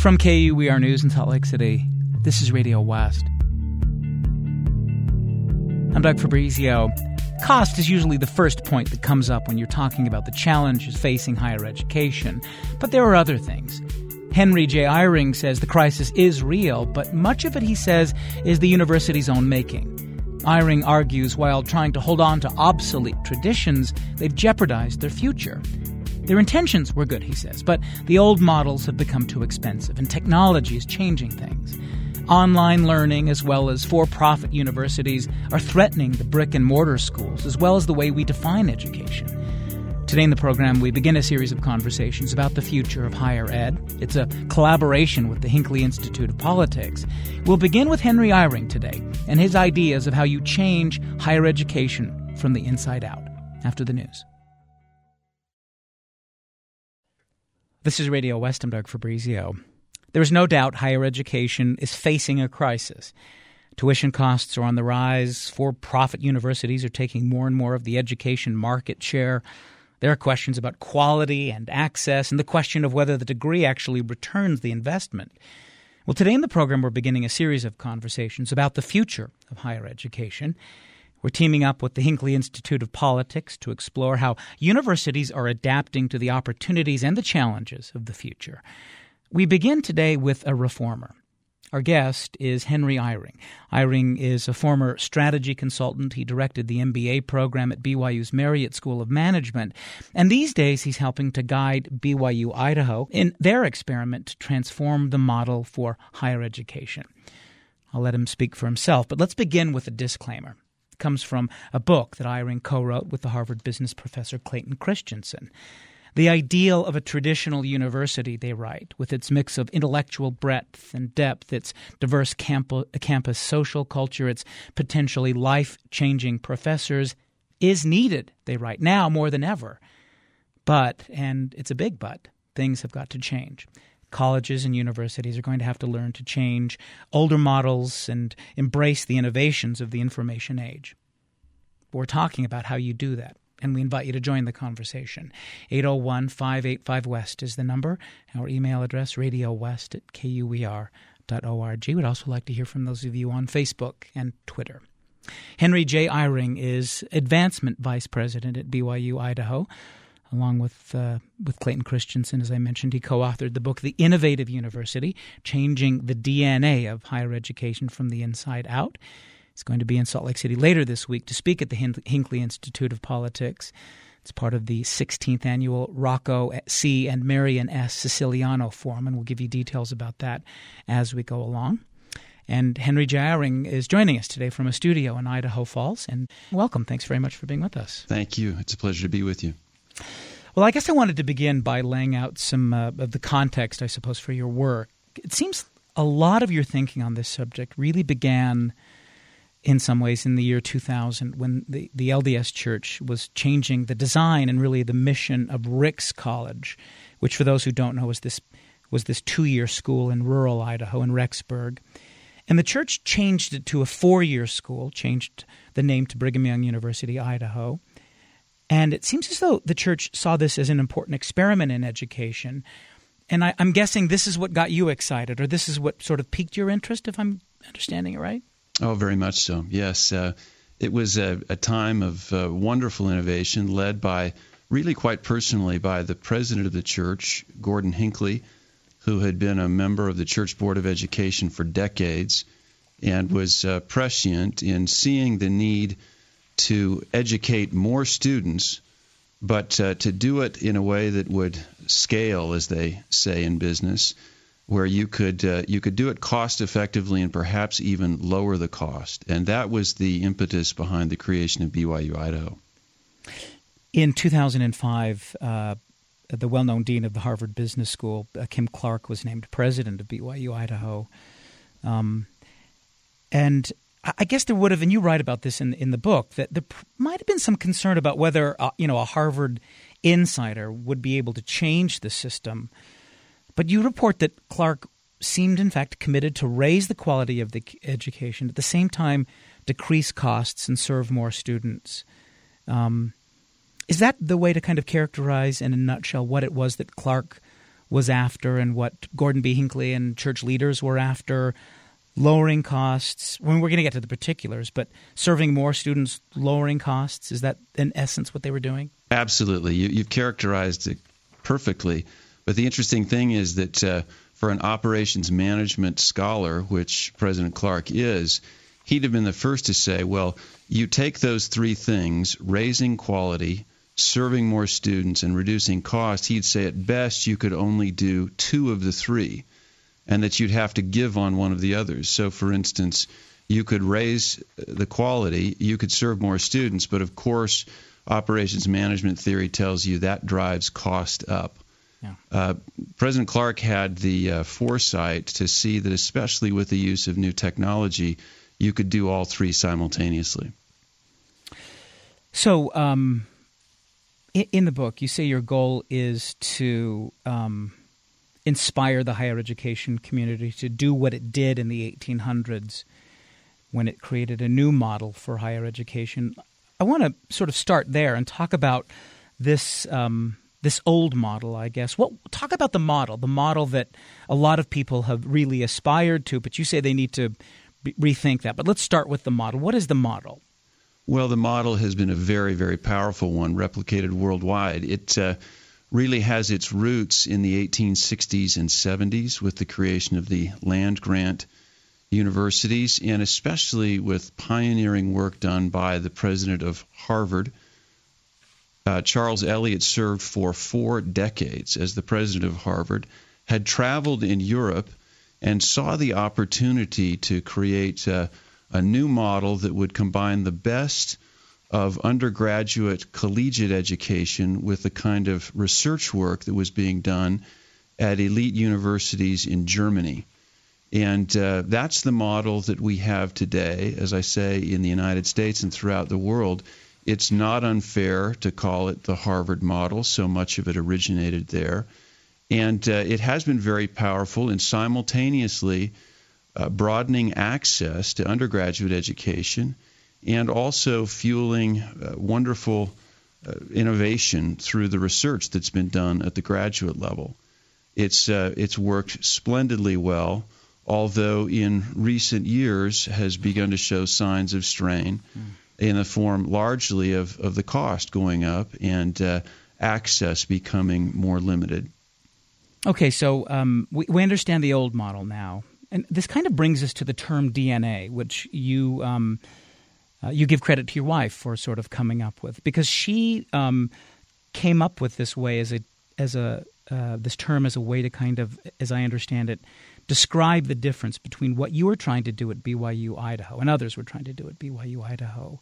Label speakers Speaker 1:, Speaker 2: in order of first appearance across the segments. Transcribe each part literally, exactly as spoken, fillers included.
Speaker 1: From K U W E R News in Salt Lake City, this is Radio West. I'm Doug Fabrizio. Cost is usually the first point that comes up when you're talking about the challenges facing higher education. But there are other things. Henry J. Eyring says the crisis is real, but much of it, he says, is the university's own making. Eyring argues while trying to hold on to obsolete traditions, they've jeopardized their future. Their intentions were good, he says, but the old models have become too expensive, and technology is changing things. Online learning, as well as for-profit universities, are threatening the brick-and-mortar schools, as well as the way we define education. Today in the program, we begin a series of conversations about the future of higher ed. It's a collaboration with the Hinckley Institute of Politics. We'll begin with Henry Eyring today and his ideas of how you change higher education from the inside out. After the news. This is Radio West. I'm Doug Fabrizio. There is no doubt higher education is facing a crisis. Tuition costs are on the rise. For-profit universities are taking more and more of the education market share. There are questions about quality and access and the question of whether the degree actually returns the investment. Well, today in the program, we're beginning a series of conversations about the future of higher education. We're teaming up with the Hinckley Institute of Politics to explore how universities are adapting to the opportunities and the challenges of the future. We begin today with a reformer. Our guest is Henry Eyring. Eyring is a former strategy consultant. He directed the M B A program at B Y U's Marriott School of Management. And these days, he's helping to guide B Y U Idaho in their experiment to transform the model for higher education. I'll let him speak for himself, but let's begin with a disclaimer. It comes from a book that Eyring co-wrote with the Harvard business professor Clayton Christensen. The ideal of a traditional university, they write, with its mix of intellectual breadth and depth, its diverse camp- campus social culture, its potentially life-changing professors, is needed, they write, now more than ever. But, and it's a big but, things have got to change. Colleges and universities are going to have to learn to change older models and embrace the innovations of the information age. We're talking about how you do that. And we invite you to join the conversation. eight oh one, five eight five, WEST is the number. Our email address, radiowest at k u w e r dot org. We'd also like to hear from those of you on Facebook and Twitter. Henry J. Eyring is Advancement Vice President at B Y U Idaho. Along with uh, with Clayton Christensen, as I mentioned, he co-authored the book The Innovative University, Changing the D N A of Higher Education from the Inside Out. He's going to be in Salt Lake City later this week to speak at the Hinckley Institute of Politics. It's part of the sixteenth annual Rocco C. and Marion S. Siciliano Forum, and we'll give you details about that as we go along. And Henry J. Eyring is joining us today from a studio in Idaho Falls. And welcome. Thanks very much for being with us.
Speaker 2: Thank you. It's a pleasure to be with you.
Speaker 1: Well, I guess I wanted to begin by laying out some uh, of the context, I suppose, for your work. It seems a lot of your thinking on this subject really began in some ways in the year two thousand when the, the L D S Church was changing the design and really the mission of Ricks College, which for those who don't know was this was this two-year school in rural Idaho in Rexburg. And the church changed it to a four-year school, changed the name to Brigham Young University, Idaho. And it seems as though the church saw this as an important experiment in education. And I, I'm guessing this is what got you excited, or this is what sort of piqued your interest, if I'm understanding it right?
Speaker 2: Oh, very much so. Yes. Uh, it was a, a time of uh, wonderful innovation led by, really quite personally, by the president of the church, Gordon Hinckley, who had been a member of the Church Board of Education for decades and was uh, prescient in seeing the need to educate more students, but uh, to do it in a way that would scale, as they say in business, where you could uh, you could do it cost effectively and perhaps even lower the cost. And that was the impetus behind the creation of B Y U Idaho.
Speaker 1: In two thousand five, uh, the well-known dean of the Harvard Business School, uh, Kim Clark, was named president of B Y U Idaho. Um, and I guess there would have, and you write about this in in the book, that there might have been some concern about whether uh, you know a Harvard insider would be able to change the system. But you report that Clark seemed, in fact, committed to raise the quality of the education, at the same time decrease costs and serve more students. Um, is that the way to kind of characterize, in a nutshell, what it was that Clark was after and what Gordon B. Hinckley and church leaders were after, lowering costs. When we're going to get to the particulars, but serving more students, lowering costs, is that in essence what they were doing?
Speaker 2: Absolutely. You, you've characterized it perfectly. But the interesting thing is that uh, for an operations management scholar, which President Clark is, he'd have been the first to say, well, you take those three things, raising quality, serving more students, and reducing cost, he'd say at best you could only do two of the three, and that you'd have to give on one of the others. So, for instance, you could raise the quality, you could serve more students, but of course, operations management theory tells you that drives cost up.
Speaker 1: Yeah.
Speaker 2: Uh, President Clark had the uh, foresight to see that, especially with the use of new technology, you could do all three simultaneously.
Speaker 1: So, um, in, in the book, you say your goal is to um, inspire the higher education community to do what it did in the eighteen hundreds when it created a new model for higher education. I want to sort of start there and talk about this um, this old model, I guess. What talk about the model, the model that a lot of people have really aspired to, but you say they need to be- rethink that. But let's start with the model. What is the model?
Speaker 2: Well, the model has been a very, very powerful one, replicated worldwide. It uh, really has its roots in the eighteen sixties and seventies with the creation of the land-grant universities, and especially with pioneering work done by the president of Harvard. Uh, Charles Eliot served for four decades as the president of Harvard, had traveled in Europe, and saw the opportunity to create uh, a new model that would combine the best of undergraduate collegiate education with the kind of research work that was being done at elite universities in Germany. And uh, that's the model that we have today, as I say, in the United States and throughout the world. It's not unfair to call it the Harvard model. So much of it originated there. And uh, it has been very powerful in simultaneously uh, broadening access to undergraduate education and also fueling uh, wonderful uh, innovation through the research that's been done at the graduate level. It's uh, it's worked splendidly well, although in recent years has begun to show signs of strain mm. in the form largely of, of the cost going up and uh, access becoming more limited.
Speaker 1: Okay, so um, we, we understand the old model now. And this kind of brings us to the term D N A, which you um, uh, you give credit to your wife for sort of coming up with, because she um, came up with this way as a as a uh, this term as a way to kind of, as I understand it, describe the difference between what you were trying to do at B Y U Idaho and others were trying to do at B Y U Idaho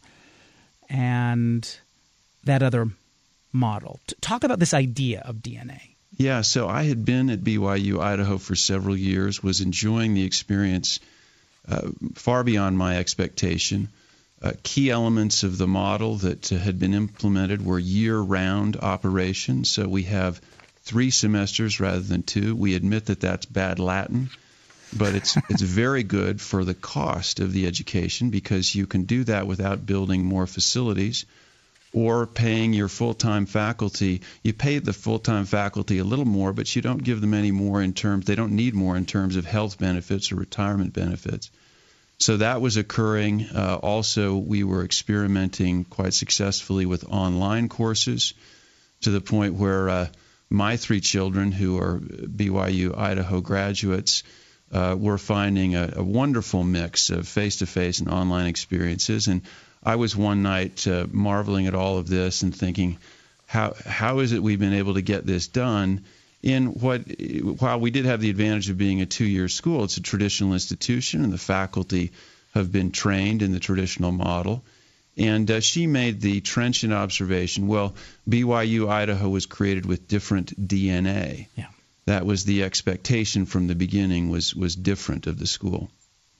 Speaker 1: and that other model. T- talk about this idea of D N A.
Speaker 2: Yeah, so I had been at B Y U Idaho for several years, was enjoying the experience uh, far beyond my expectation. Uh, key elements of the model that uh, had been implemented were year-round operations. So we have three semesters rather than two. We admit that that's bad Latin, but it's it's very good for the cost of the education because you can do that without building more facilities or paying your full-time faculty. You pay the full-time faculty a little more, but you don't give them any more in terms, they don't need more in terms of health benefits or retirement benefits. So that was occurring. Uh, also, we were experimenting quite successfully with online courses to the point where uh, my three children, who are B Y U Idaho graduates, uh, were finding a, a wonderful mix of face-to-face and online experiences. And I was one night uh, marveling at all of this and thinking, how how is it we've been able to get this done in what, while we did have the advantage of being a two-year school, it's a traditional institution, and the faculty have been trained in the traditional model. And uh, she made the trenchant observation, well, B Y U Idaho was created with different D N A.
Speaker 1: Yeah.
Speaker 2: That was the expectation from the beginning, was was different of the school.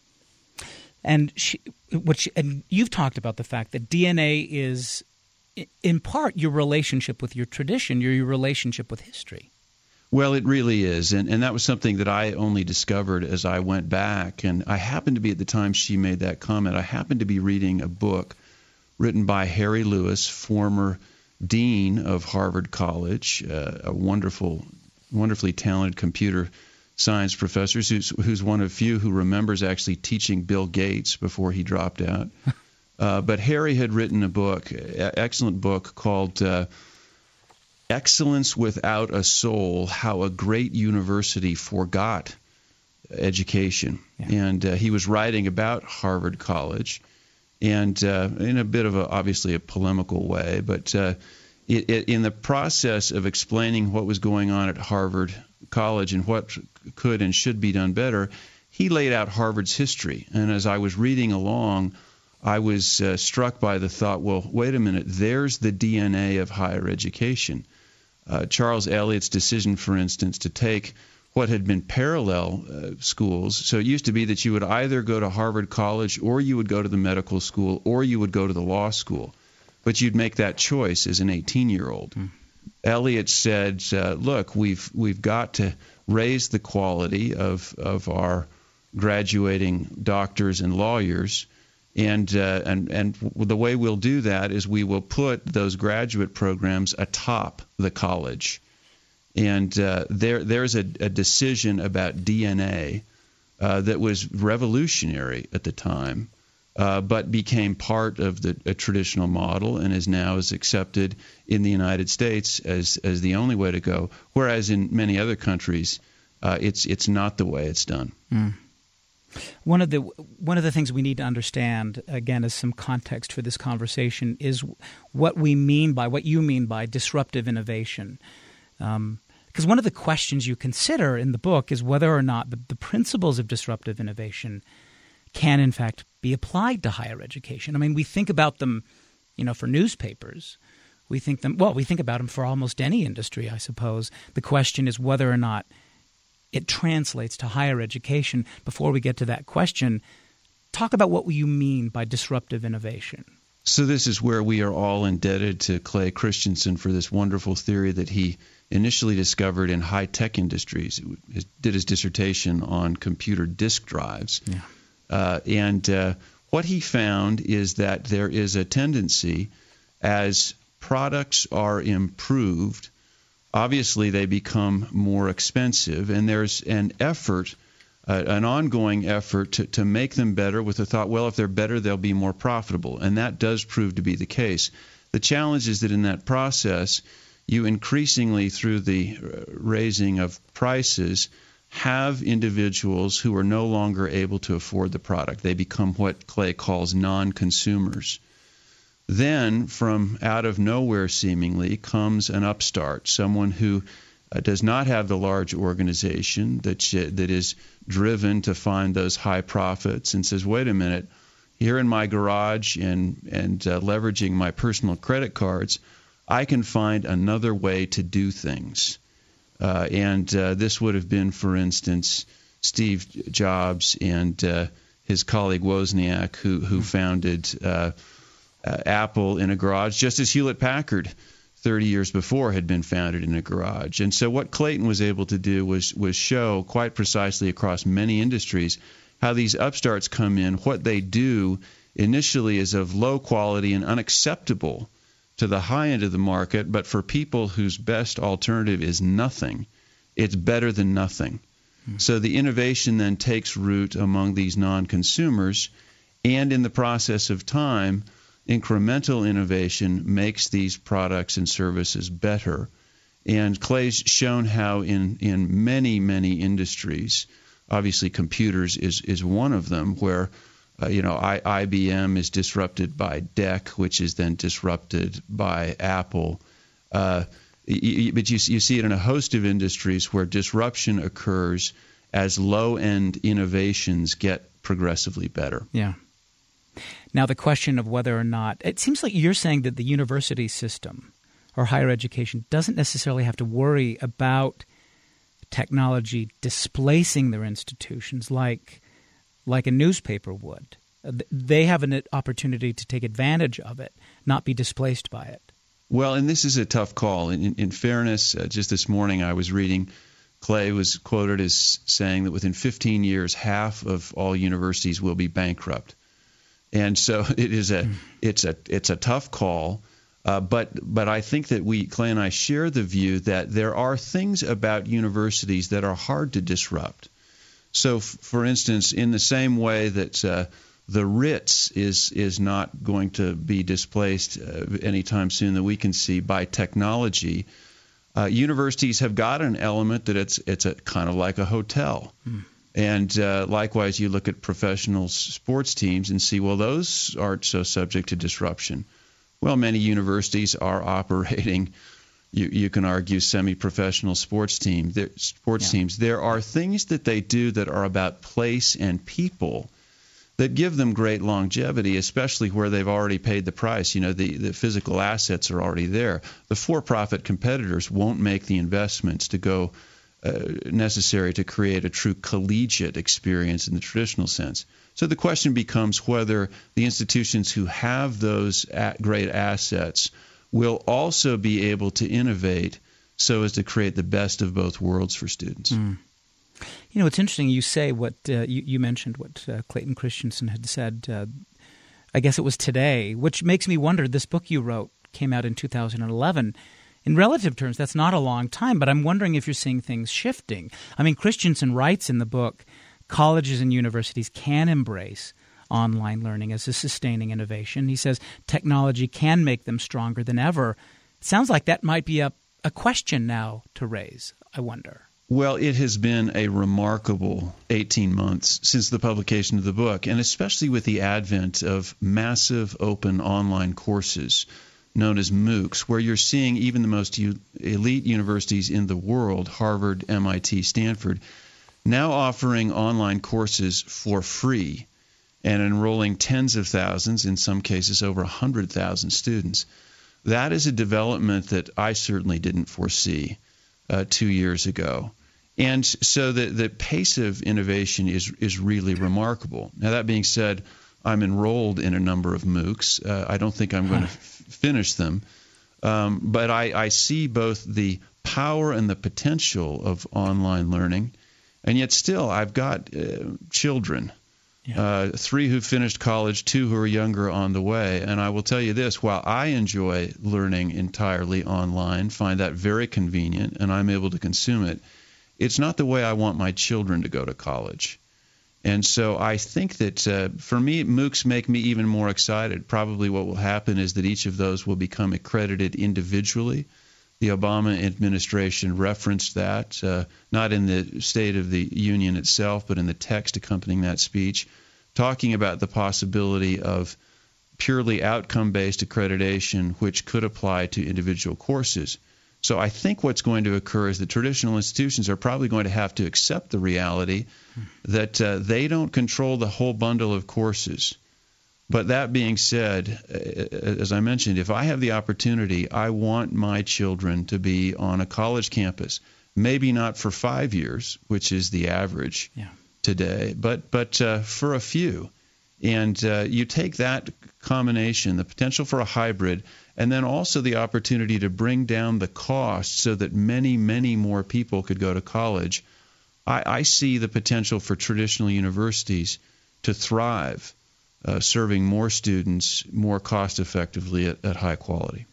Speaker 1: And she, what she, and you've talked about the fact that D N A is, in part, your relationship with your tradition, your, your relationship with history.
Speaker 2: Well, it really is, and, and that was something that I only discovered as I went back. And I happened to be, at the time she made that comment, I happened to be reading a book written by Harry Lewis, former dean of Harvard College, uh, a wonderful wonderfully talented computer science professor who's, who's one of few who remembers actually teaching Bill Gates before he dropped out. uh, but Harry had written a book, an excellent book called uh, Excellence Without a Soul, How a Great University Forgot Education. Yeah. And uh, he was writing about Harvard College, and uh, in a bit of a, obviously a polemical way, but uh, it, it, in the process of explaining what was going on at Harvard College and what could and should be done better, he laid out Harvard's history. And as I was reading along, I was uh, struck by the thought, well, wait a minute, there's the D N A of higher education. Uh, Charles Eliot's decision, for instance, to take what had been parallel uh, schools. So it used to be that you would either go to Harvard College or you would go to the medical school or you would go to the law school. But you'd make that choice as an eighteen-year-old. Mm. Eliot said, uh, look, we've we've got to raise the quality of, of our graduating doctors and lawyers. And, uh, and, and the way we'll do that is we will put those graduate programs atop the college. And uh, there, there's a, a decision about D N A uh, that was revolutionary at the time, uh, but became part of the a traditional model and is now is accepted in the United States as as the only way to go. Whereas in many other countries, uh, it's it's not the way it's done.
Speaker 1: Mm. One of the one of the things we need to understand, again, as some context for this conversation, is what we mean by what you mean by disruptive innovation. Um, because one of the questions you consider in the book is whether or not the, the principles of disruptive innovation can, in fact, be applied to higher education. I mean, we think about them, you know, for newspapers. We think them well. We think about them for almost any industry, I suppose. The question is whether or not it translates to higher education. Before we get to that question, talk about what you mean by disruptive innovation.
Speaker 2: So this is where we are all indebted to Clay Christensen for this wonderful theory that he initially discovered in high-tech industries. He did his dissertation on computer disk drives.
Speaker 1: Yeah.
Speaker 2: Uh, and uh, what he found is that there is a tendency as products are improved, obviously they become more expensive, and there's an effort, uh, an ongoing effort to, to make them better with the thought, well, if they're better, they'll be more profitable. And that does prove to be the case. The challenge is that in that process, you increasingly, through the raising of prices, have individuals who are no longer able to afford the product. They become what Clay calls non-consumers. Then, from out of nowhere seemingly, comes an upstart, someone who uh, does not have the large organization that sh- that is driven to find those high profits and says, wait a minute, here in my garage and, and uh, leveraging my personal credit cards, I can find another way to do things. Uh, and uh, this would have been, for instance, Steve Jobs and uh, his colleague Wozniak, who, who founded uh, uh, Apple in a garage, just as Hewlett-Packard thirty years before had been founded in a garage. And so what Clayton was able to do was, was show quite precisely across many industries how these upstarts come in. What they do initially is of low quality and unacceptable to the high end of the market, but for people whose best alternative is nothing, it's better than nothing. Hmm. So the innovation then takes root among these non-consumers, and in the process of time, incremental innovation makes these products and services better. And Clay's shown how in, in many, many industries, obviously computers is, is one of them, where Uh, you know, I, I B M is disrupted by D E C, which is then disrupted by Apple. Uh, y- y- but you, you see it in a host of industries where disruption occurs as low-end innovations get progressively better.
Speaker 1: Yeah. Now, the question of whether or not – it seems like you're saying that the university system or higher education doesn't necessarily have to worry about technology displacing their institutions like – like a newspaper would. They have an opportunity to take advantage of it, not be displaced by it.
Speaker 2: Well, and this is a tough call. In, in fairness, uh, just this morning I was reading, Clay was quoted as saying that within fifteen years, half of all universities will be bankrupt. And so it is a, it's a, it's a tough call. Uh, but but I think that we, Clay and I, share the view that there are things about universities that are hard to disrupt. So, f- for instance, in the same way that uh, the Ritz is is not going to be displaced uh, anytime soon that we can see by technology, uh, universities have got an element that it's it's a kind of like a hotel. Mm. And uh, likewise, you look at professional sports teams and see, well, those aren't so subject to disruption. Well, many universities are operating, you, you can argue, semi-professional sports team, sports yeah. teams. There are things that they do that are about place and people that give them great longevity, especially where they've already paid the price. You know, the, the physical assets are already there. The for-profit competitors won't make the investments to go uh, necessary to create a true collegiate experience in the traditional sense. So the question becomes whether the institutions who have those great assets will also be able to innovate so as to create the best of both worlds for students.
Speaker 1: Mm. You know, it's interesting you say what uh, you, you mentioned what uh, Clayton Christensen had said, uh, I guess it was today, which makes me wonder, this book you wrote came out in two thousand eleven. In relative terms, that's not a long time, but I'm wondering if you're seeing things shifting. I mean, Christensen writes in the book, colleges and universities can embrace online learning as a sustaining innovation. He says technology can make them stronger than ever. It sounds like that might be a, a question now to raise, I wonder.
Speaker 2: Well, it has been a remarkable eighteen months since the publication of the book, and especially with the advent of massive open online courses known as MOOCs, where you're seeing even the most u- elite universities in the world, Harvard, M I T, Stanford, now offering online courses for free and enrolling tens of thousands, in some cases over one hundred thousand students. That is a development that I certainly didn't foresee uh, two years ago. And so the, the pace of innovation is is really remarkable. Now, that being said, I'm enrolled in a number of MOOCs. Uh, I don't think I'm going to f- finish them. Um, but I, I see both the power and the potential of online learning. And yet still, I've got uh, children, yeah. uh, three who finished college, two who are younger on the way. And I will tell you this, while I enjoy learning entirely online, find that very convenient, and I'm able to consume it, it's not the way I want my children to go to college. And so I think that uh, for me, MOOCs make me even more excited. Probably what will happen is that each of those will become accredited individually. The Obama administration referenced that, uh, not in the State of the Union itself, but in the text accompanying that speech, talking about the possibility of purely outcome-based accreditation, which could apply to individual courses. So I think what's going to occur is that traditional institutions are probably going to have to accept the reality that uh, they don't control the whole bundle of courses. But that being said, as I mentioned, if I have the opportunity, I want my children to be on a college campus, maybe not for five years, which is the average yeah. today, but but uh, for a few. And uh, you take that combination, the potential for a hybrid, and then also the opportunity to bring down the cost so that many, many more people could go to college. I, I see the potential for traditional universities to thrive, uh, serving more students more cost-effectively at, at high quality.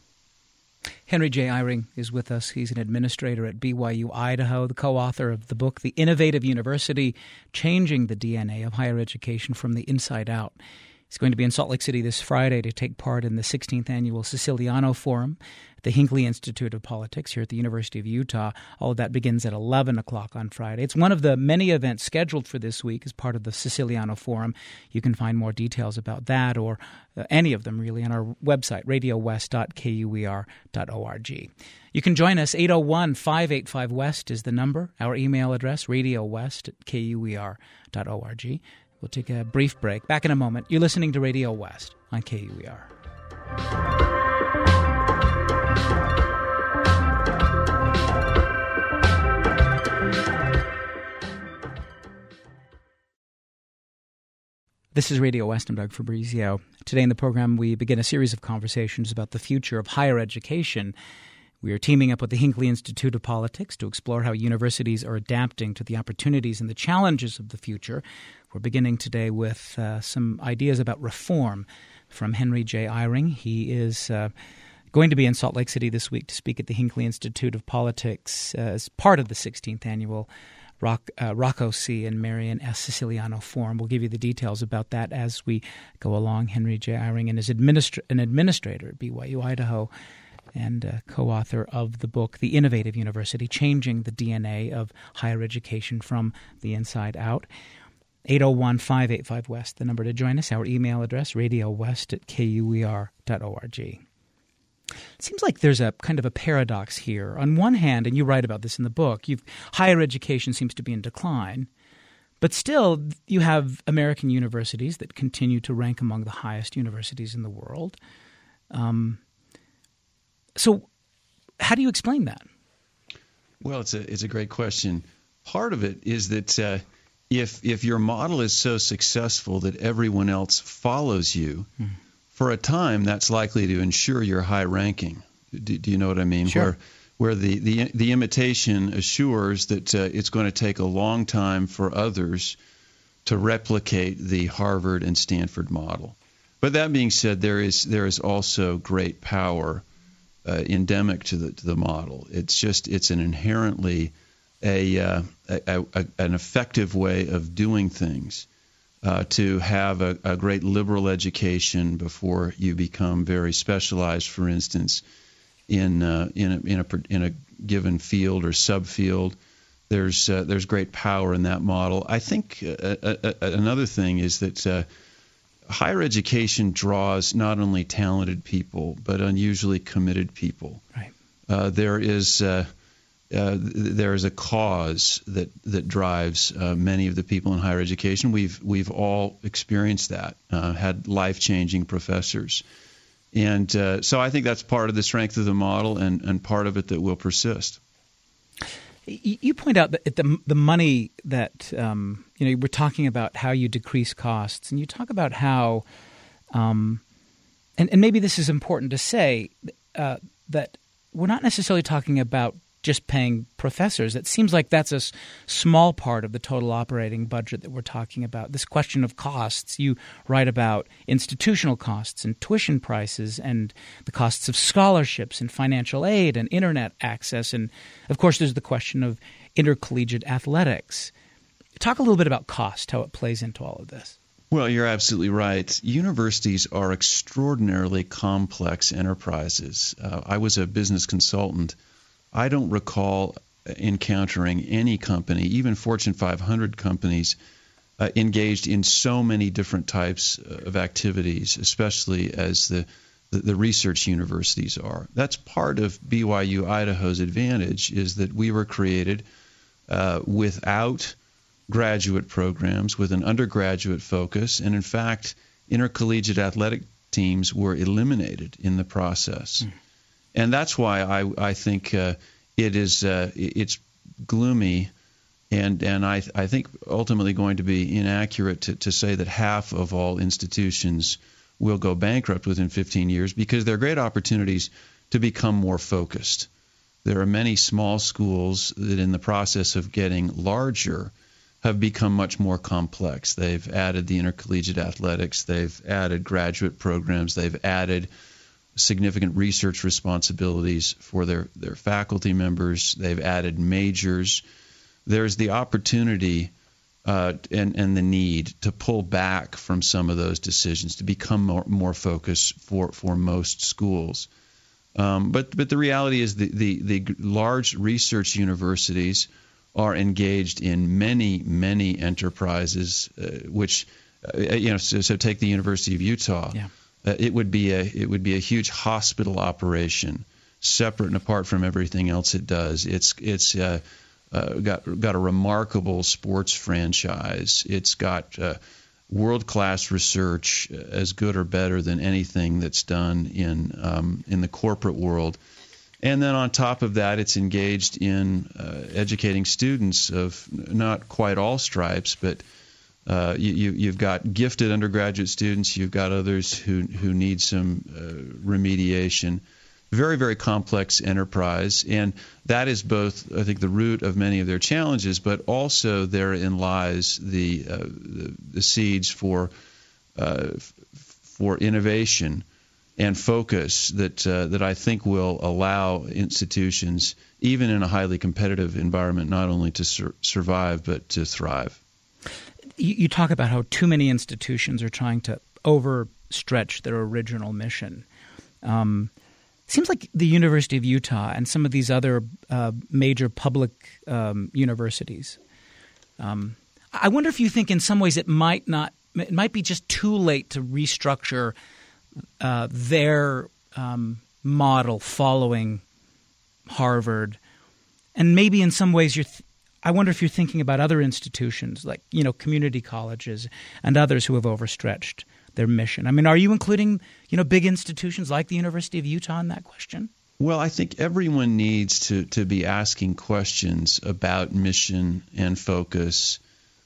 Speaker 1: Henry J. Eyring is with us. He's an administrator at B Y U Idaho, the co-author of the book, The Innovative University, Changing the D N A of Higher Education from the Inside Out. He's going to be in Salt Lake City this Friday to take part in the sixteenth Annual Siciliano Forum at the Hinckley Institute of Politics here at the University of Utah. All of that begins at eleven o'clock on Friday. It's one of the many events scheduled for this week as part of the Siciliano Forum. You can find more details about that or uh, any of them really on our website, radio west dot k u e r dot org. You can join us. eight oh one, five eight five, West is the number. Our email address, radio west at k u e r dot org. We'll take a brief break. Back in a moment. You're listening to Radio West on K U E R. This is Radio West. I'm Doug Fabrizio. Today in the program, we begin a series of conversations about the future of higher education. We are teaming up with the Hinckley Institute of Politics to explore how universities are adapting to the opportunities and the challenges of the future. We're beginning today with uh, some ideas about reform from Henry J. Eyring. He is uh, going to be in Salt Lake City this week to speak at the Hinckley Institute of Politics uh, as part of the sixteenth Annual Rock, uh, Rocco C. and Marion S. Siciliano Forum. We'll give you the details about that as we go along. Henry J. Eyring is administra- an administrator at B Y U Idaho and uh, co-author of the book, The Innovative University, Changing the D N A of Higher Education from the Inside Out. eight oh one, five eight five, West, the number to join us. Our email address, radiowest at k u e r dot org. It seems like there's a kind of a paradox here. On one hand, and you write about this in the book, you've, higher education seems to be in decline, but still you have American universities that continue to rank among the highest universities in the world. Um, so how do you explain that?
Speaker 2: Well, it's a it's a great question. Part of it is that uh, if if your model is so successful that everyone else follows you, hmm. for a time, that's likely to ensure your high ranking. Do, do you know what I mean?
Speaker 1: Sure.
Speaker 2: Where, where the, the, the imitation assures that uh, it's going to take a long time for others to replicate the Harvard and Stanford model. But that being said, there is there is also great power uh, endemic to the to the model. It's just it's an inherently a, uh, a, a an effective way of doing things. Uh, to have a, a great liberal education before you become very specialized, for instance, in uh, in, a, in a in a given field or subfield. There's uh, there's great power in that model. I think uh, uh, another thing is that uh, higher education draws not only talented people but unusually committed people.
Speaker 1: Right.
Speaker 2: Uh, there is. Uh, Uh, there is a cause that that drives uh, many of the people in higher education. We've we've all experienced that, uh, had life-changing professors, and uh, so I think that's part of the strength of the model, and, and part of it that will persist.
Speaker 1: You point out that the the money that um, you know we're talking about how you decrease costs, and you talk about how, um, and and maybe this is important to say uh, that we're not necessarily talking about just paying professors. It seems like that's a s- small part of the total operating budget that we're talking about. This question of costs, you write about institutional costs and tuition prices and the costs of scholarships and financial aid and internet access. And, of course, there's the question of intercollegiate athletics. Talk a little bit about cost, how it plays into all of this.
Speaker 2: Well, you're absolutely right. Universities are extraordinarily complex enterprises. Uh, I was a business consultant. I don't recall encountering any company, even Fortune five hundred companies, uh, engaged in so many different types of activities, especially as the, the, the research universities are. That's part of B Y U Idaho's advantage, is that we were created uh, without graduate programs, with an undergraduate focus, and in fact, intercollegiate athletic teams were eliminated in the process. Mm. And that's why I, I think uh, it is uh, it's gloomy, and and I I think ultimately going to be inaccurate to, to say that half of all institutions will go bankrupt within fifteen years, because there are great opportunities to become more focused. There are many small schools that, in the process of getting larger, have become much more complex. They've added the intercollegiate athletics. They've added graduate programs. They've added significant research responsibilities for their, their faculty members. They've added majors. There's the opportunity uh, and, and the need to pull back from some of those decisions, to become more, more focused for, for most schools. Um, but but the reality is the, the, the large research universities are engaged in many, many enterprises, uh, which, uh, you know, so, so take the University of Utah.
Speaker 1: Yeah.
Speaker 2: Uh, it would be a it would be a huge hospital operation, separate and apart from everything else it does. It's it's uh, uh, got got a remarkable sports franchise. It's got uh, world-class research, as good or better than anything that's done in um, in the corporate world. And then on top of that, it's engaged in uh, educating students of not quite all stripes, but uh, you, you, you've got gifted undergraduate students, you've got others who, who need some uh, remediation. Very, very complex enterprise, and that is both, I think, the root of many of their challenges, but also therein lies the uh, the, the seeds for uh, for innovation and focus that uh, that I think will allow institutions, even in a highly competitive environment, not only to sur- survive but to thrive.
Speaker 1: You, you talk about how too many institutions are trying to overstretch their original mission. Um, seems like the University of Utah and some of these other uh, major public um, universities. Um, I wonder if you think, in some ways, it might not. It might be just too late to restructure Uh, their um, model following Harvard, and maybe in some ways you're. Th- I wonder if you're thinking about other institutions like you know community colleges and others who have overstretched their mission. I mean, are you including you know big institutions like the University of Utah in that question?
Speaker 2: Well, I think everyone needs to to be asking questions about mission and focus,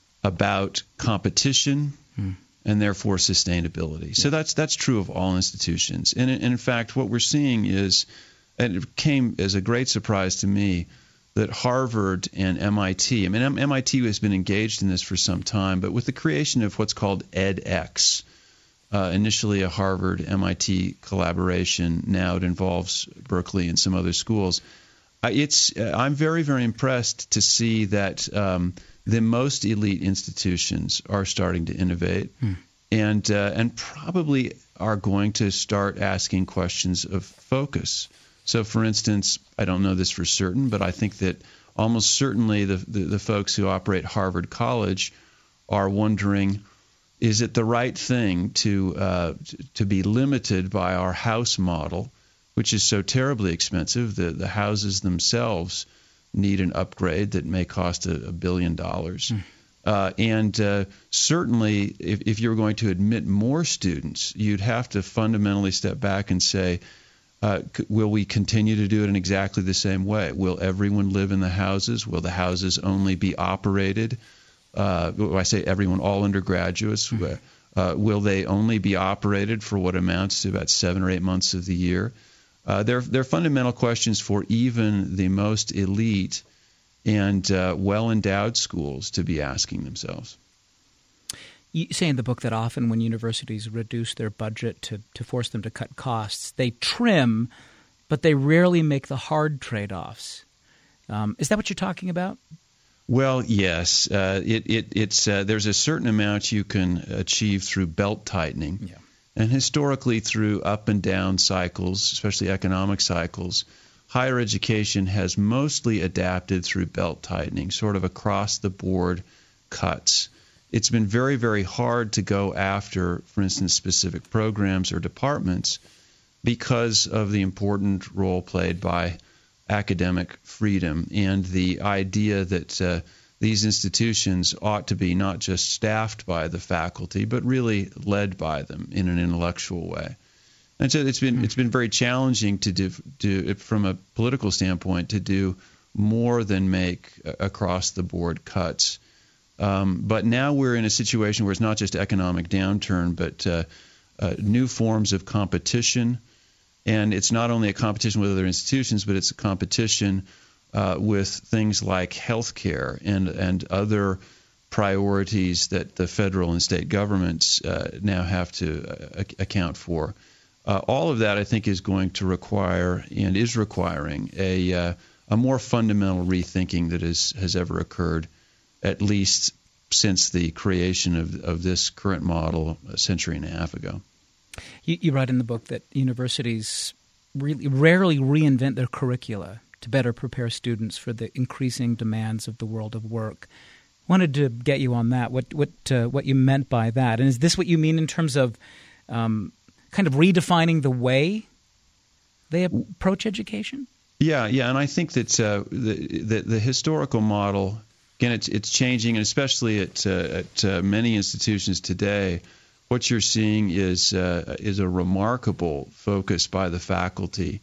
Speaker 2: about competition. Hmm. And therefore sustainability. Yeah. So that's that's true of all institutions. And in, in fact, what we're seeing is, and it came as a great surprise to me, that Harvard and M I T, I mean, M I T has been engaged in this for some time, but with the creation of what's called edX, uh, initially a Harvard M I T collaboration, now it involves Berkeley and some other schools. Uh, it's uh, I'm very, very impressed to see that um, the most elite institutions are starting to innovate hmm. and uh, and probably are going to start asking questions of focus. So, for instance, I don't know this for certain, but I think that almost certainly the, the, the folks who operate Harvard College are wondering, is it the right thing to, uh, to, to be limited by our house model, which is so terribly expensive? The, the houses themselves need an upgrade that may cost a, a billion dollars. Mm. Uh, and uh, certainly, if, if you're going to admit more students, you'd have to fundamentally step back and say, uh, c- will we continue to do it in exactly the same way? Will everyone live in the houses? Will the houses only be operated? Uh, I say everyone, all undergraduates. Mm. Uh, will they only be operated for what amounts to about seven or eight months of the year? Uh, they're, they're fundamental questions for even the most elite and uh, well-endowed schools to be asking themselves.
Speaker 1: You say in the book that often when universities reduce their budget to, to force them to cut costs, they trim, but they rarely make the hard trade-offs. Um, is that what you're talking about?
Speaker 2: Well, yes. Uh, it, it, it's uh, there's a certain amount you can achieve through belt tightening. Yeah. And historically, through up and down cycles, especially economic cycles, higher education has mostly adapted through belt tightening, sort of across-the-board cuts. It's been very, very hard to go after, for instance, specific programs or departments because of the important role played by academic freedom and the idea that uh, these institutions ought to be not just staffed by the faculty, but really led by them in an intellectual way. And so it's been it's been very challenging to do, do from a political standpoint, to do more than make across the board cuts. Um, but now we're in a situation where it's not just economic downturn, but uh, uh, new forms of competition. And it's not only a competition with other institutions, but it's a competition Uh, with things like health care and, and other priorities that the federal and state governments uh, now have to uh, account for. Uh, all of that, I think, is going to require and is requiring a, uh, a more fundamental rethinking that is, has ever occurred, at least since the creation of, of this current model a century and a half ago.
Speaker 1: You, you write in the book that universities really rarely reinvent their curricula to better prepare students for the increasing demands of the world of work. Wanted to get you on that. What what uh, what you meant by that, and is this what you mean in terms of um, kind of redefining the way they approach education?
Speaker 2: Yeah, yeah, and I think that uh, the, the the historical model, again, it's it's changing, and especially at uh, at uh, many institutions today, what you're seeing is uh, is a remarkable focus by the faculty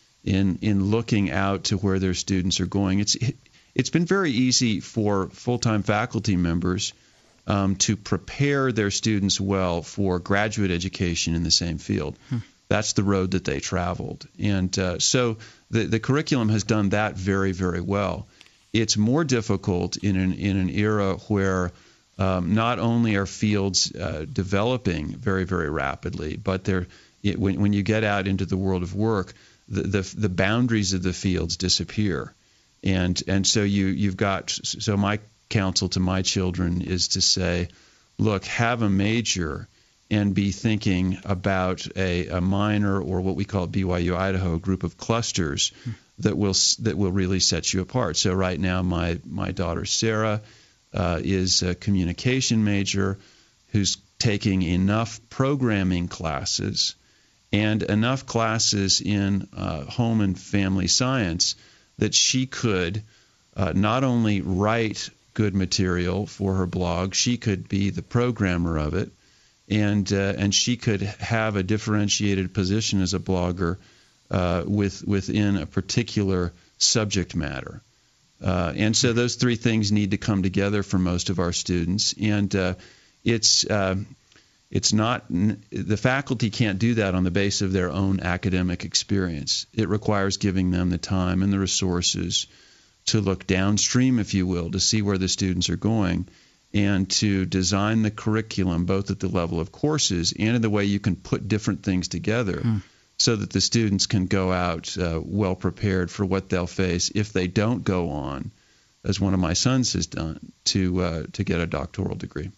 Speaker 2: in in looking out to where their students are going. It's it, it's been very easy for full-time faculty members um, to prepare their students well for graduate education in the same field. Hmm. That's the road that they traveled. And uh, so the, the curriculum has done that very, very well. It's more difficult in an, in an era where um, not only are fields uh, developing very, very rapidly, but they're it, when when you get out into the world of work, the the, the boundaries of the fields disappear, and and so you you've got so my counsel to my children is to say, look, have a major and be thinking about a, a minor, or what we call at B Y U Idaho, a group of clusters hmm. that will that will really set you apart. So right now, my my daughter Sarah uh, is a communication major who's taking enough programming classes and enough classes in uh, home and family science that she could uh, not only write good material for her blog, she could be the programmer of it, and uh, and she could have a differentiated position as a blogger uh, with within a particular subject matter. Uh, and so those three things need to come together for most of our students, and uh, it's uh, it's not the faculty can't do that on the basis of their own academic experience. It requires giving them the time and the resources to look downstream, if you will, to see where the students are going, and to design the curriculum both at the level of courses and in the way you can put different things together hmm. so that the students can go out uh, well prepared for what they'll face if they don't go on, as one of my sons has done, to uh, to get a doctoral degree.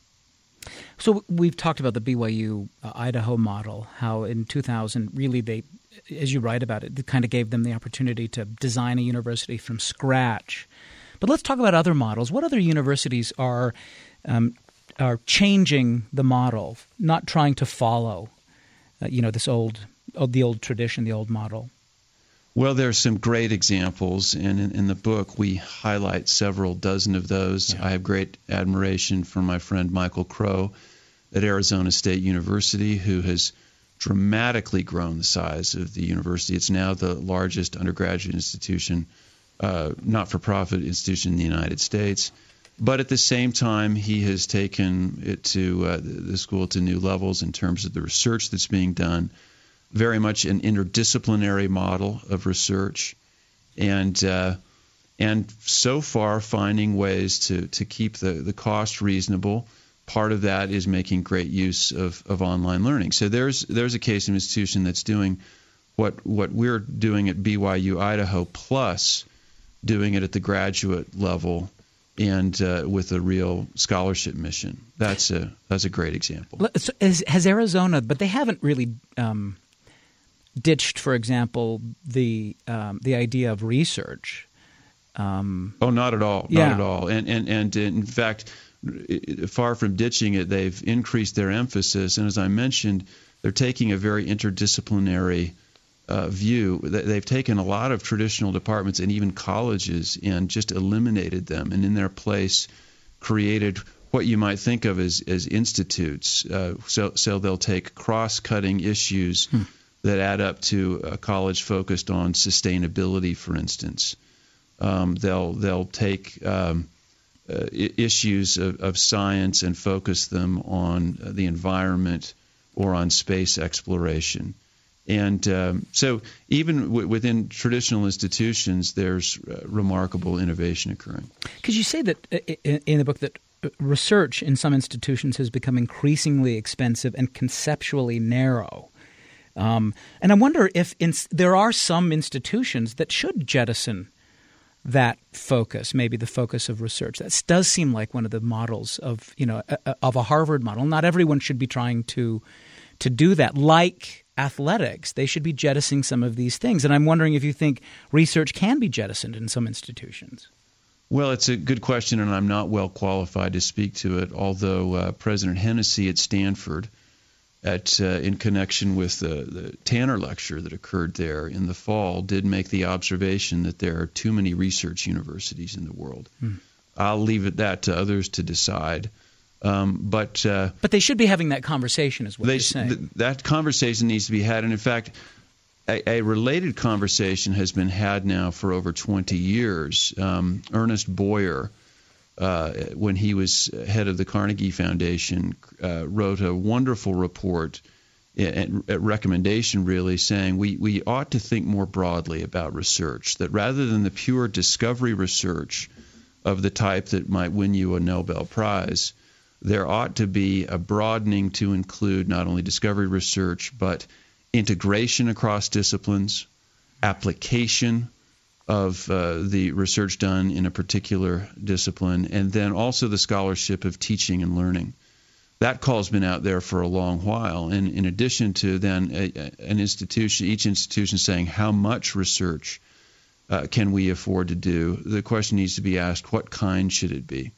Speaker 1: So we've talked about the B Y U uh, Idaho model, how in two thousand really they, as you write about it, it kind of gave them the opportunity to design a university from scratch. But let's talk about other models. What other universities are um, are changing the model, not trying to follow, uh, you know, this old, old, the old tradition, the old model?
Speaker 2: Well, there are some great examples, and in, in the book we highlight several dozen of those. Yeah. I have great admiration for my friend Michael Crow at Arizona State University, who has dramatically grown the size of the university. It's now the largest undergraduate institution, uh, not-for-profit institution in the United States. But at the same time, he has taken it to uh, the school to new levels in terms of the research that's being done. Very much an interdisciplinary model of research, and uh, and so far finding ways to, to keep the, the cost reasonable. Part of that is making great use of, of online learning. So there's there's a case of an institution that's doing what what we're doing at B Y U Idaho, plus doing it at the graduate level and uh, with a real scholarship mission. That's a that's a great example.
Speaker 1: Has, has Arizona, but they haven't really um, ditched, for example, the um, the idea of research. Um,
Speaker 2: oh, not at all,
Speaker 1: yeah.
Speaker 2: not at all. And and and in fact, far from ditching it, they've increased their emphasis. And as I mentioned, they're taking a very interdisciplinary uh, view. They've taken a lot of traditional departments and even colleges and just eliminated them, and in their place created what you might think of as, as institutes. Uh, so, so they'll take cross-cutting issues hmm. that add up to a college focused on sustainability, for instance. Um, they'll they'll take um, uh, issues of, of science and focus them on the environment or on space exploration. And um, so even w- within traditional institutions, there's uh, remarkable innovation occurring.
Speaker 1: Could you say that in, in the book that research in some institutions has become increasingly expensive and conceptually narrow? Um, and I wonder if in, there are some institutions that should jettison that focus, maybe the focus of research. That does seem like one of the models of, you know, a, of a Harvard model. Not everyone should be trying to to do that. Like athletics, they should be jettisoning some of these things. And I'm wondering if you think research can be jettisoned in some institutions.
Speaker 2: Well, it's a good question, and I'm not well qualified to speak to it, although uh, President Hennessy at Stanford, at uh, in connection with the, the Tanner lecture that occurred there in the fall, did make the observation that there are too many research universities in the world. Hmm. I'll leave it that to others to decide. Um, but uh,
Speaker 1: but they should be having that conversation, is what
Speaker 2: they,
Speaker 1: you're saying.
Speaker 2: Th- that conversation needs to be had, and in fact, a, a related conversation has been had now for over twenty years. Um, Ernest Boyer, uh, when he was head of the Carnegie Foundation, uh, wrote a wonderful report, a, a recommendation really, saying we, we ought to think more broadly about research, that rather than the pure discovery research of the type that might win you a Nobel Prize, there ought to be a broadening to include not only discovery research, but integration across disciplines, application of uh, the research done in a particular discipline, and then also the scholarship of teaching and learning. That call's been out there for a long while, and in addition to then a, an institution, each institution saying how much research uh, can we afford to do, the question needs to be asked, what kind should it be?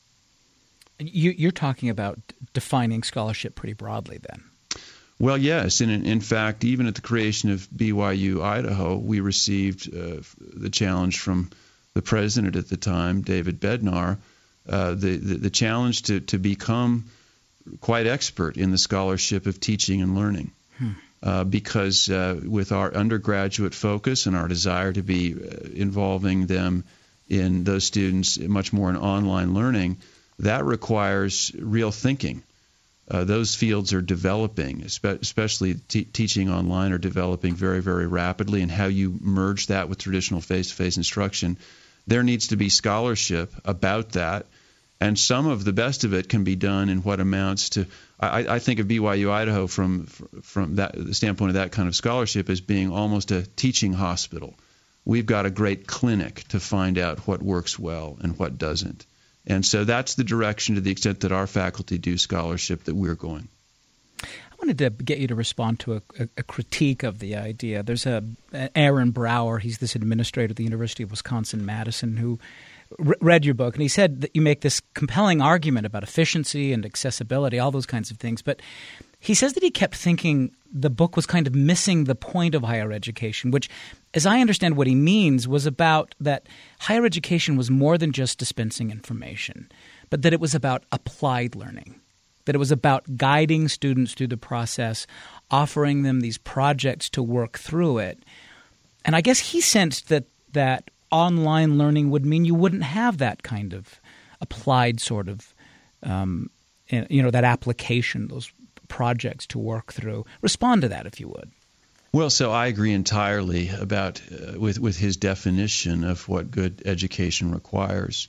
Speaker 1: You, you're talking about defining scholarship pretty broadly then.
Speaker 2: Well, yes, and in, in fact, even at the creation of B Y U Idaho, we received uh, the challenge from the president at the time, David Bednar, uh, the, the the challenge to to become quite expert in the scholarship of teaching and learning, hmm. uh, because uh, with our undergraduate focus and our desire to be uh, involving them in those students much more in online learning, that requires real thinking. Uh, those fields are developing, especially te- teaching online are developing very, very rapidly, and how you merge that with traditional face-to-face instruction. There needs to be scholarship about that, and some of the best of it can be done in what amounts to – I, I think of B Y U Idaho from from that the standpoint of that kind of scholarship as being almost a teaching hospital. We've got a great clinic to find out what works well and what doesn't. And so that's the direction, to the extent that our faculty do scholarship, that we're going.
Speaker 1: I wanted to get you to respond to a, a, a critique of the idea. There's a Aaron Brower, he's this administrator at the University of Wisconsin-Madison, who re- read your book, and he said that you make this compelling argument about efficiency and accessibility, all those kinds of things. But he says that he kept thinking the book was kind of missing the point of higher education, which, as I understand what he means, was about that higher education was more than just dispensing information, but that it was about applied learning, that it was about guiding students through the process, offering them these projects to work through it. And I guess he sensed that that online learning would mean you wouldn't have that kind of applied sort of, um, you know, that application, those projects to work through. Respond to that, if you would.
Speaker 2: Well, so I agree entirely about uh, with with his definition of what good education requires,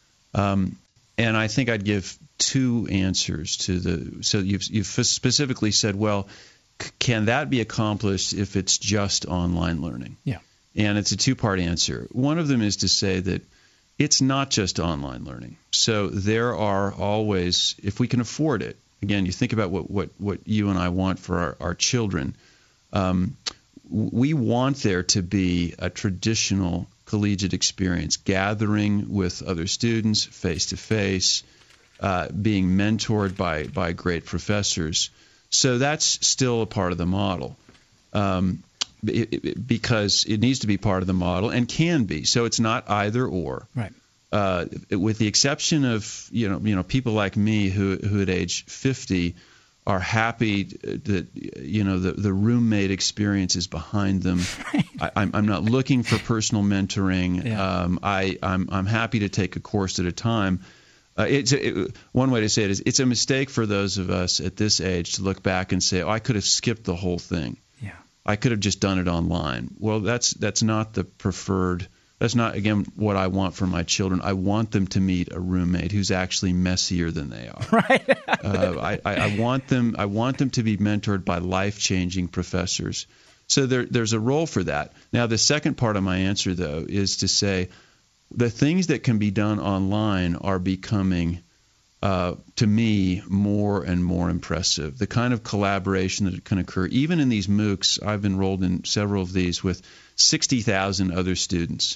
Speaker 2: um, and I think I'd give two answers to the. So you've you've specifically said, well, c- can that be accomplished if it's just online learning?
Speaker 1: Yeah,
Speaker 2: and it's a two-part answer. One of them is to say that it's not just online learning. So there are always, if we can afford it. Again, you think about what what, what you and I want for our, our children. Um, we want there to be a traditional collegiate experience, gathering with other students face-to-face, uh, being mentored by, by great professors. So that's still a part of the model, um, it, it, because it needs to be part of the model and can be. So it's not either or.
Speaker 1: Right.
Speaker 2: Uh, with the exception of you know you know people like me who who at age fifty are happy that you know the the roommate experience is behind them. I, I'm I'm not looking for personal mentoring.
Speaker 1: Yeah.
Speaker 2: Um, I I'm I'm happy to take a course at a time. Uh, it's it, one way to say it is it's a mistake for those of us at this age to look back and say, oh, I could have skipped the whole thing.
Speaker 1: Yeah.
Speaker 2: I could have just done it online. Well, that's that's not the preferred. That's not, again, what I want for my children. I want them to meet a roommate who's actually messier than they are.
Speaker 1: Right.
Speaker 2: uh, I, I, I want them. I want them to be mentored by life-changing professors. So there, there's a role for that. Now, the second part of my answer, though, is to say the things that can be done online are becoming, uh, to me, more and more impressive. The kind of collaboration that can occur, even in these MOOCs. I've enrolled in several of these with sixty thousand other students.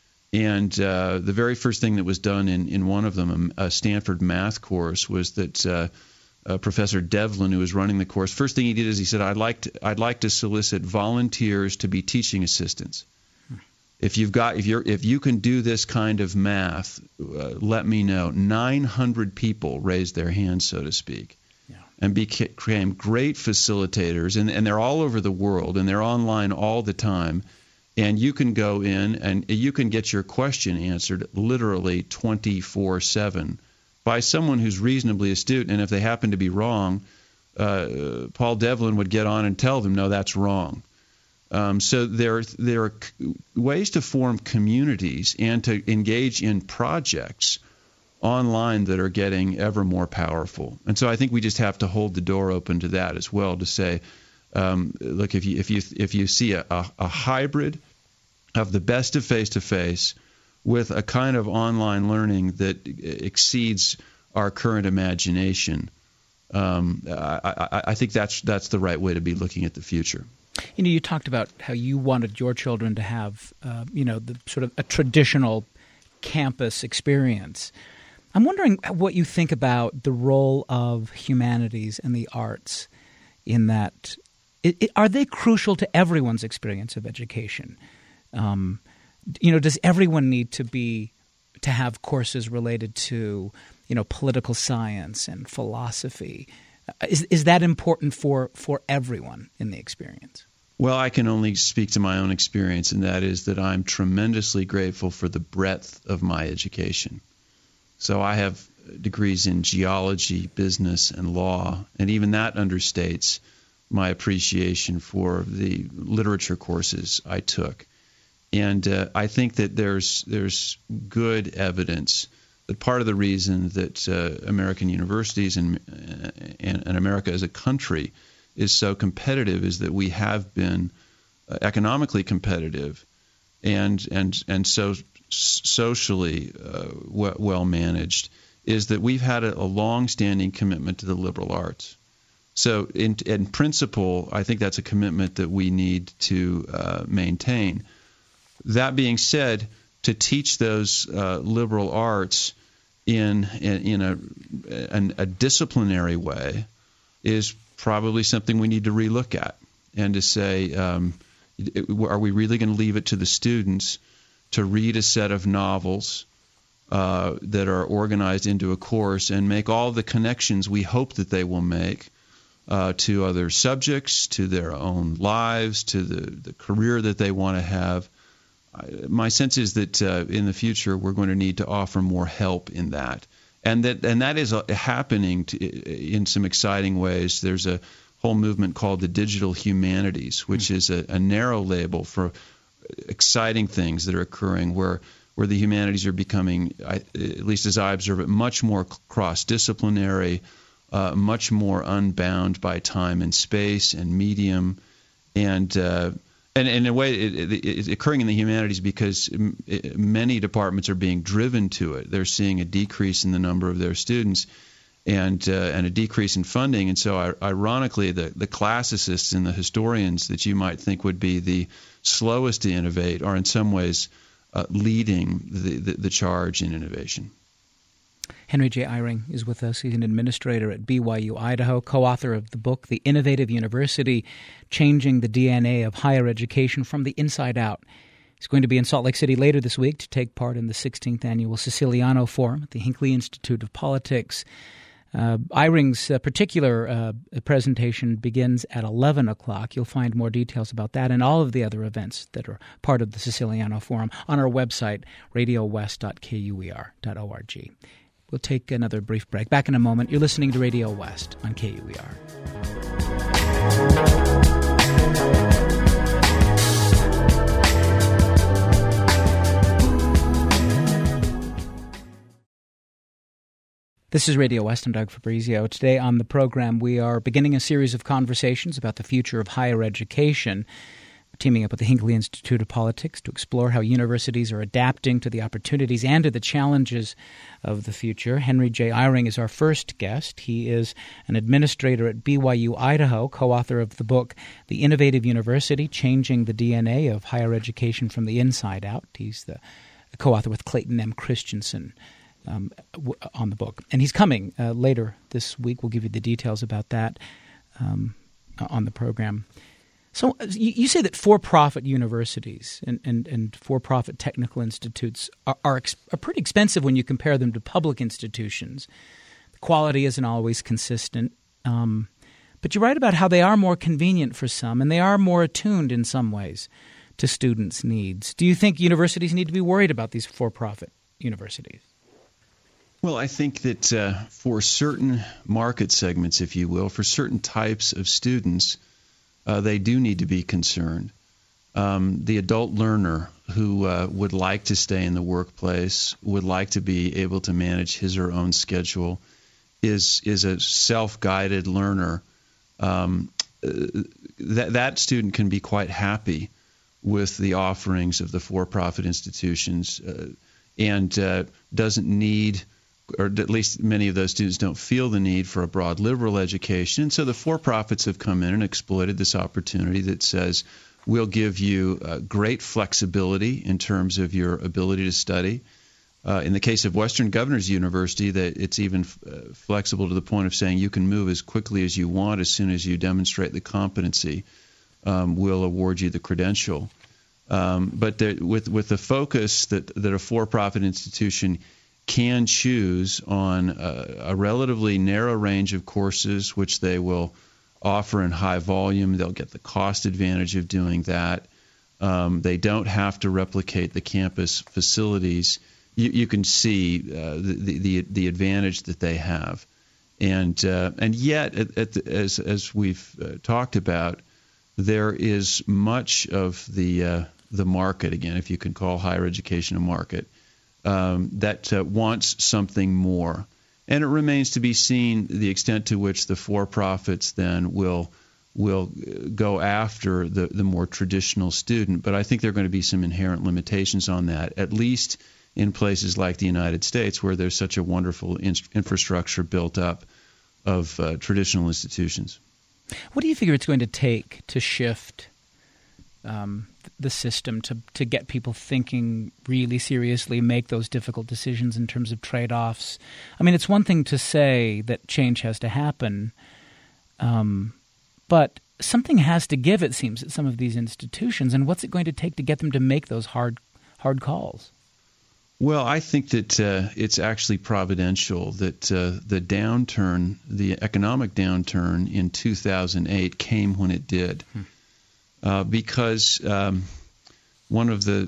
Speaker 2: And uh, the very first thing that was done in, in one of them, a Stanford math course, was that uh, uh, Professor Devlin, who was running the course, first thing he did is he said, I'd like to, I'd like to solicit volunteers to be teaching assistants. Hmm. If you've got if you're if you can do this kind of math, uh, let me know. nine hundred people raised their hands, so to speak, yeah. and became great facilitators. And, and they're all over the world, and they're online all the time. And you can go in and you can get your question answered literally twenty-four seven by someone who's reasonably astute. And if they happen to be wrong, uh, Paul Devlin would get on and tell them, no, that's wrong. Um, so there, there are ways to form communities and to engage in projects online that are getting ever more powerful. And so I think we just have to hold the door open to that as well, to say, Um, look, if you if you if you see a, a, a hybrid of the best of face-to-face with a kind of online learning that exceeds our current imagination, um, I, I, I think that's that's the right way to be looking at the future.
Speaker 1: You know, you talked about how you wanted your children to have, uh, you know, the sort of a traditional campus experience. I'm wondering what you think about the role of humanities and the arts in that. It, it, are they crucial to everyone's experience of education? Um, you know, does everyone need to be to have courses related to, you know, political science and philosophy? Is is that important for for everyone in the experience?
Speaker 2: Well, I can only speak to my own experience, and that is that I'm tremendously grateful for the breadth of my education. So I have degrees in geology, business, and law, and even that understates my appreciation for the literature courses I took. And uh, I think that there's there's good evidence that part of the reason that uh, American universities and, and and America as a country is so competitive is that we have been uh, economically competitive and and and so socially uh, well, well managed, is that we've had a, a long-standing commitment to the liberal arts. So in, in principle, I think that's a commitment that we need to uh, maintain. That being said, to teach those uh, liberal arts in in, in a, an, a disciplinary way is probably something we need to relook at, and to say, um, are we really going to leave it to the students to read a set of novels uh, that are organized into a course and make all the connections we hope that they will make uh, to other subjects, to their own lives, to the, the career that they want to have? My sense is that uh, in the future we're going to need to offer more help in that, and that and that is uh, happening to, in some exciting ways. There's a whole movement called the digital humanities, which is a, a narrow label for exciting things that are occurring, where where the humanities are becoming, at least as I observe it, much more cross-disciplinary, uh, much more unbound by time and space and medium, and uh, And, and in a way, it, it, it's occurring in the humanities because it, many departments are being driven to it. They're seeing a decrease in the number of their students and uh, and a decrease in funding. And so, I, ironically, the, the classicists and the historians that you might think would be the slowest to innovate are in some ways uh, leading the, the, the charge in innovation.
Speaker 1: Henry J. Eyring is with us. He's an administrator at B Y U, Idaho, co-author of the book, The Innovative University, Changing the D N A of Higher Education from the Inside Out. He's going to be in Salt Lake City later this week to take part in the sixteenth Annual Siciliano Forum at the Hinckley Institute of Politics. Uh, Eyring's uh, particular uh, presentation begins at eleven o'clock. You'll find more details about that and all of the other events that are part of the Siciliano Forum on our website, radio west dot k u e r dot org. We'll take another brief break. Back in a moment. You're listening to Radio West on K U E R. This is Radio West. I'm Doug Fabrizio. Today on the program, we are beginning a series of conversations about the future of higher education. Teaming up with the Hinckley Institute of Politics to explore how universities are adapting to the opportunities and to the challenges of the future. Henry J. Eyring is our first guest. He is an administrator at B Y U, Idaho, co-author of the book, The Innovative University, Changing the D N A of Higher Education from the Inside Out. He's the co-author with Clayton M. Christensen um, w- on the book. And he's coming uh, later this week. We'll give you the details about that um, on the program. So you say that for-profit universities and, and, and for-profit technical institutes are, are, ex- are pretty expensive when you compare them to public institutions. The quality isn't always consistent. Um, but you write about how they are more convenient for some, and they are more attuned in some ways to students' needs. Do you think universities need to be worried about these for-profit universities?
Speaker 2: Well, I think that uh, for certain market segments, if you will, for certain types of students, Uh, they do need to be concerned. Um, the adult learner who uh, would like to stay in the workplace, would like to be able to manage his or her own schedule, is is a self-guided learner, um, uh, that that student can be quite happy with the offerings of the for-profit institutions uh, and uh, doesn't need, or at least many of those students don't feel the need for a broad liberal education. And so the for-profits have come in and exploited this opportunity that says, we'll give you uh, great flexibility in terms of your ability to study. Uh, in the case of Western Governors University, that it's even f- uh, flexible to the point of saying you can move as quickly as you want as soon as you demonstrate the competency. Um, we'll award you the credential. Um, but there, with with the focus that, that a for-profit institution can choose on a, a relatively narrow range of courses, which they will offer in high volume, they'll get the cost advantage of doing that. Um, they don't have to replicate the campus facilities. You, you can see uh, the, the the advantage that they have, and uh, and yet, at, at the, as as we've uh, talked about, there is much of the uh, the market, again, if you can call higher education a market, um, that uh, wants something more, and it remains to be seen the extent to which the for-profits then will will go after the the more traditional student. But I think there are going to be some inherent limitations on that, at least in places like the United States, where there's such a wonderful in- infrastructure built up of uh, traditional institutions.
Speaker 1: What do you figure it's going to take to shift um, the system, to, to get people thinking really seriously, make those difficult decisions in terms of trade-offs? I mean, it's one thing to say that change has to happen, um, but something has to give, it seems, at some of these institutions. And what's it going to take to get them to make those hard hard calls?
Speaker 2: Well, I think that uh, it's actually providential that uh, the downturn, the economic downturn in two thousand eight came when it did, hmm. uh, because um, one of the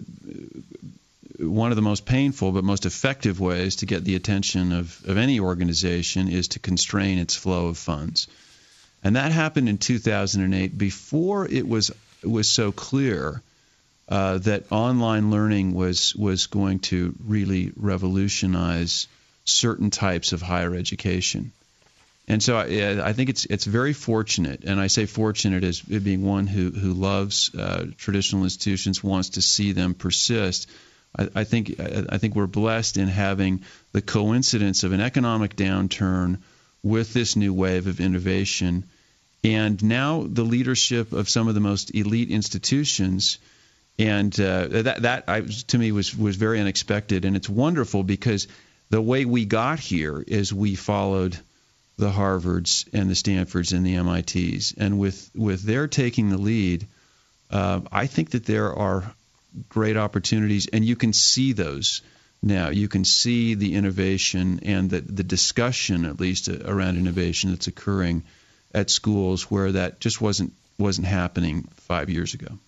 Speaker 2: one of the most painful but most effective ways to get the attention of, of any organization is to constrain its flow of funds, and that happened in two thousand eight before it was it was so clear Uh, that online learning was was going to really revolutionize certain types of higher education. And so I, I think it's it's very fortunate, and I say fortunate as being one who who loves uh, traditional institutions, wants to see them persist. I, I think I think we're blessed in having the coincidence of an economic downturn with this new wave of innovation, and now the leadership of some of the most elite institutions. And uh, that, that I, to me, was, was very unexpected. And it's wonderful because the way we got here is we followed the Harvards and the Stanfords and the M I Ts. And with, with their taking the lead, uh, I think that there are great opportunities. And you can see those now. You can see the innovation and the, the discussion, at least, uh, around innovation that's occurring at schools where that just wasn't wasn't happening five years ago.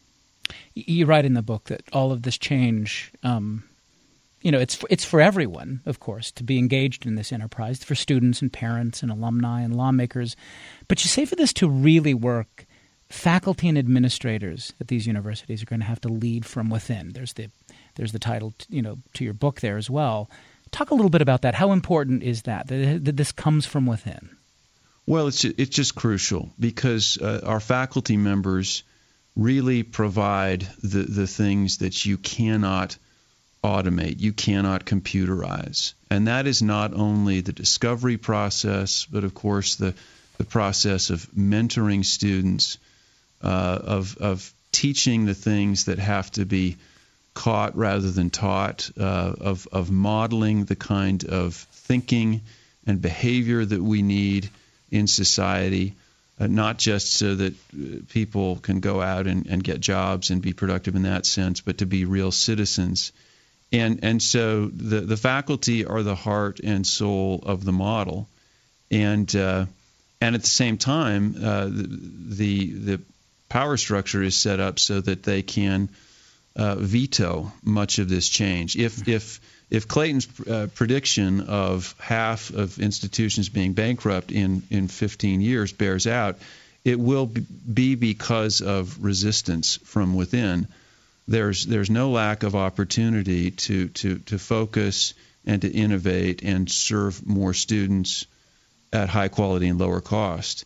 Speaker 1: You write in the book that all of this change, um, you know, it's for, it's for everyone, of course, to be engaged in this enterprise, for students and parents and alumni and lawmakers. But you say for this to really work, faculty and administrators at these universities are going to have to lead from within. There's the there's the title, you know, to your book there as well. Talk a little bit about that. How important is that, that, that this comes from within?
Speaker 2: Well, it's it's just crucial because uh, our faculty members really provide the, the things that you cannot automate, you cannot computerize. And that is not only the discovery process, but of course the, the process of mentoring students, uh, of, of teaching the things that have to be caught rather than taught, uh, of, of modeling the kind of thinking and behavior that we need in society. Uh, not just so that uh, people can go out and, and get jobs and be productive in that sense, but to be real citizens. And and so the, the faculty are the heart and soul of the model. And uh, and at the same time, uh, the, the the power structure is set up so that they can uh, veto much of this change. If if If Clayton's uh, prediction of half of institutions being bankrupt in, in fifteen years bears out, it will be because of resistance from within. There's there's no lack of opportunity to, to, to focus and to innovate and serve more students at high quality and lower cost.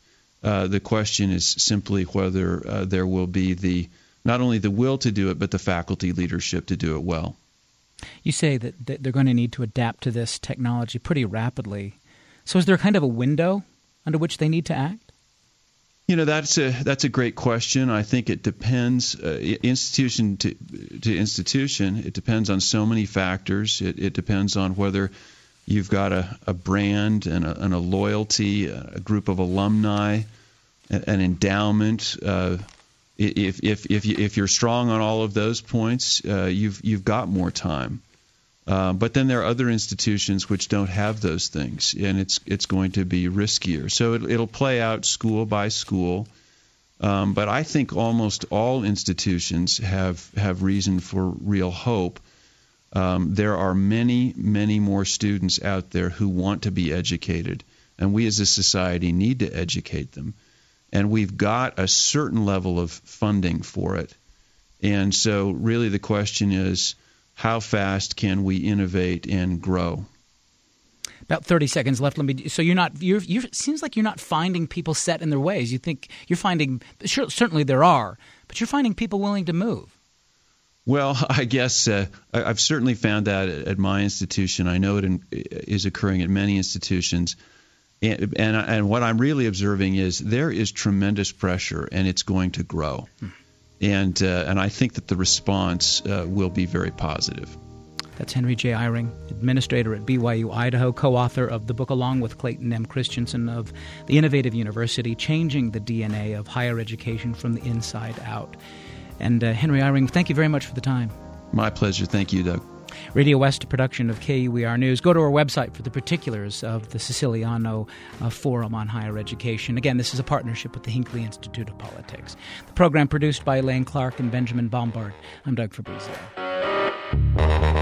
Speaker 2: Uh, the question is simply whether uh, there will be the not only the will to do it, but the faculty leadership to do it well.
Speaker 1: You say that, that they're going to need to adapt to this technology pretty rapidly. So is there kind of a window under which they need to act?
Speaker 2: You know, that's a that's a great question. I think it depends uh, institution to to institution. It depends on so many factors. It, it depends on whether you've got a, a brand and a, and a loyalty, a group of alumni, an endowment. Uh, if if if you, if you're strong on all of those points, uh, you've you've got more time. Uh, but then there are other institutions which don't have those things, and it's it's going to be riskier. So it, it'll play out school by school. Um, but I think almost all institutions have, have reason for real hope. Um, there are many, many more students out there who want to be educated, and we as a society need to educate them. And we've got a certain level of funding for it. And so really the question is, how fast can we innovate and grow?
Speaker 1: About thirty seconds left. Let me. So you're not. You're. You're. It seems like you're not finding people set in their ways. You think you're finding. Sure, certainly there are, but you're finding people willing to move.
Speaker 2: Well, I guess uh, I've certainly found that at my institution. I know it in, is occurring at many institutions, and, and and what I'm really observing is there is tremendous pressure, and it's going to grow. Hmm. And uh, and I think that the response uh, will be very positive.
Speaker 1: That's Henry J. Eyring, administrator at B Y U Idaho, co-author of the book along with Clayton M. Christensen of The Innovative University, Changing the D N A of Higher Education from the Inside Out. And uh, Henry Eyring, thank you very much for the time.
Speaker 2: My pleasure. Thank you, Doug.
Speaker 1: Radio West, a production of K U E R News. Go to our website for the particulars of the Siciliano uh, Forum on Higher Education. Again, this is a partnership with the Hinckley Institute of Politics. The program produced by Elaine Clark and Benjamin Bombard. I'm Doug Fabrizio.